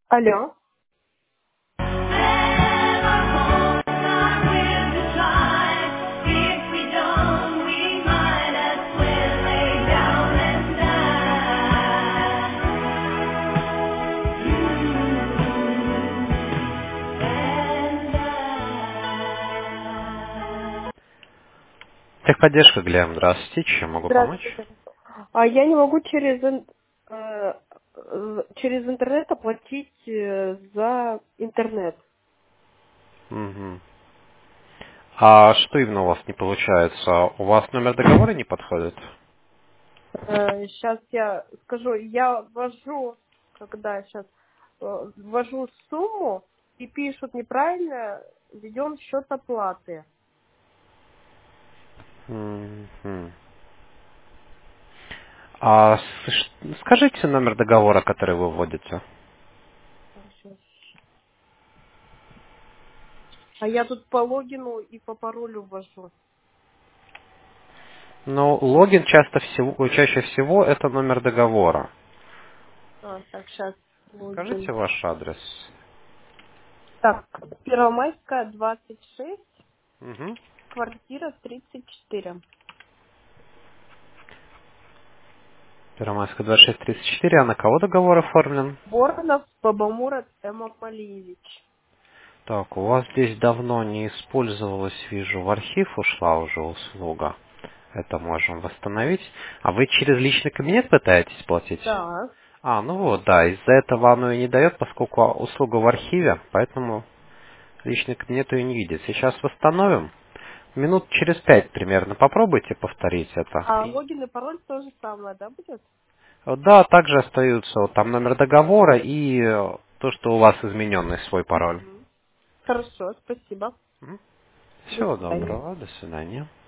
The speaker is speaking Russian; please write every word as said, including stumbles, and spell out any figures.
Алло. Техподдержка, Глеб, здравствуйте, чем могу помочь? Здравствуйте. А я не могу через ин- э, э, через интернет оплатить э, за интернет. Мгм. А что именно у вас не получается? У вас номер договора не подходит? Сейчас я скажу, я ввожу, когда сейчас ввожу сумму и пишут неправильно, введен счет оплаты. Мгм. А с- ш- скажите номер договора, который вы вводите. Щас. А я тут по логину и по паролю ввожу. Ну, логин часто всего, чаще всего это номер договора. А, так, сейчас логин. Скажите ваш адрес. Так, Первомайская, двадцать шесть, Угу. квартира тридцать четыре. Первомайская двадцать шесть тридцать четыре, а на кого договор оформлен? Воронов Бабамурат Эмамалиевич. Так, у вас здесь давно не использовалась, вижу, в архив ушла уже услуга. Это можем восстановить. А вы через личный кабинет пытаетесь платить? Да. А, ну вот, да, из-за этого оно и не дает, поскольку услуга в архиве, поэтому личный кабинет ее не видит. Сейчас восстановим. Минут через пять примерно попробуйте повторить это. А И- логин и пароль то же самое, да, будет? вот, да, также остаются вот там номер договора и э, то, что у вас измененный свой пароль. Мгм. Хорошо, спасибо. До Всего свидания. доброго, до свидания.